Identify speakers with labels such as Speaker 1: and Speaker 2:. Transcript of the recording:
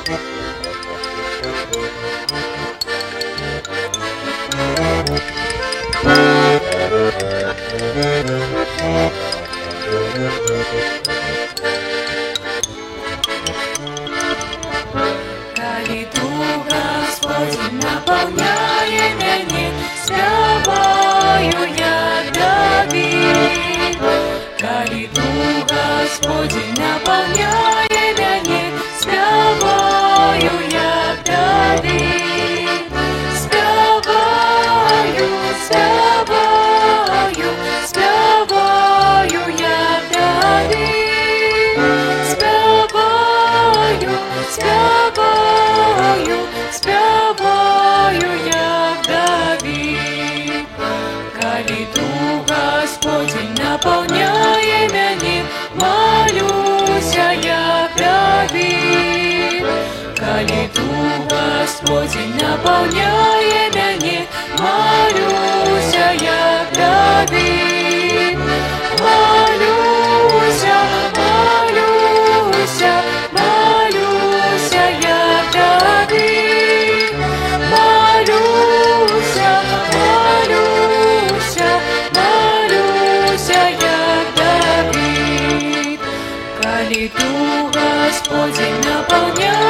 Speaker 1: Калі Дух Господень наполняє мене, спяваю як Давид. Калі Дух Господень наполняє мене, спяваю як Давид. Спяваю, спяваю, спяваю як Давид. Спяваю, спяваю, спяваю як Давид. Калі Дух Господень наполняє мене, молюся як Давид. Калі Дух Господень наполняє мене, молюся як Давид. Молюся, молюся, молюся як Давид. Молюся, молюся, молюся як Давид. Калі Дух Господень наполняє